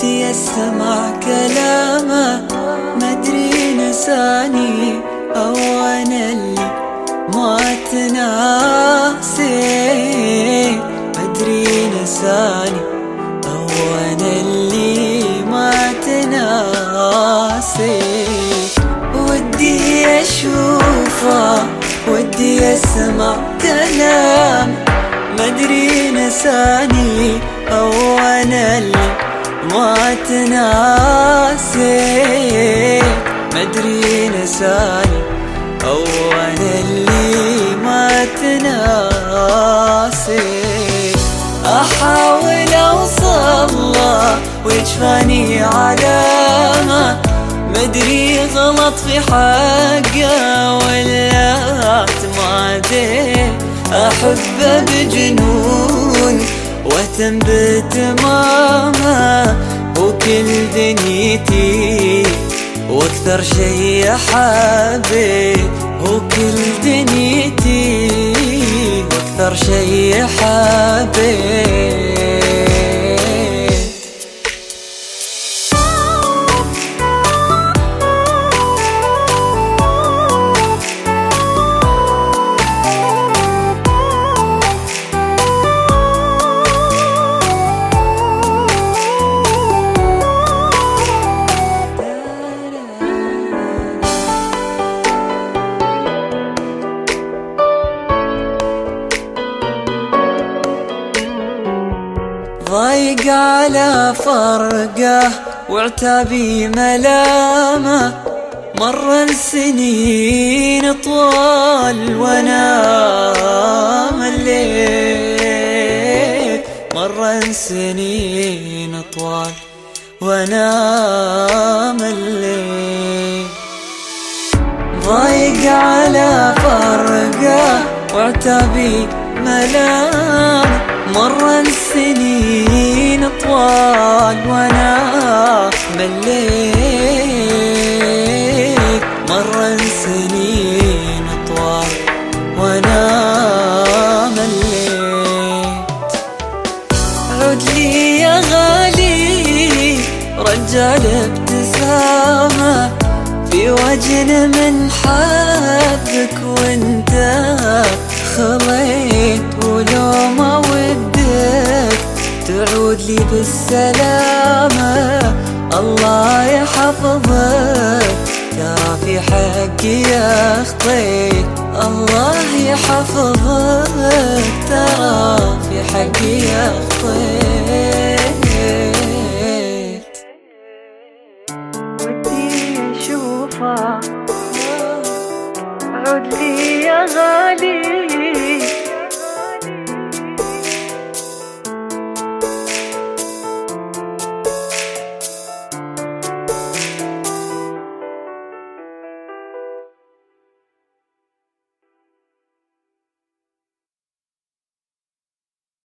ودي اسمع كلامه، مدري نساني او انا اللي ما تناسي. مدري نساني او انا اللي ما تناسي. ودي اشوفه ودي اسمع كلام، مدري نساني او انا اللي ما تناسي. مدري نساني او انا اللي ما تناسي. احاول اوصل له ويجفاني علامه، مدري غلط في حقه ولا تمادي. احبه بجنون واهتم بتمامه، وكل دنيتي واكثر شي احبه. وكل دنيتي واكثر شي احبه. ضايق على فرقه وعتابي ملامه، مر السنين طوال وانا مليت. مر السنين طوال وانا مليت. ضايق على فرقه وعتابي ملامه، مر السنين طوال وانا مليت. مر السنين طوال وانا مليت. عود لي يا غالي رجال ابتسامة في وجهنا من حبك وانت خليت. ولو ما ودك تعود لي بالسلامة، الله يحفظك ترى في حقي أخطيت. الله يحفظك ترى في حقي أخطيت. ودي أشوفه عود لي يا غالي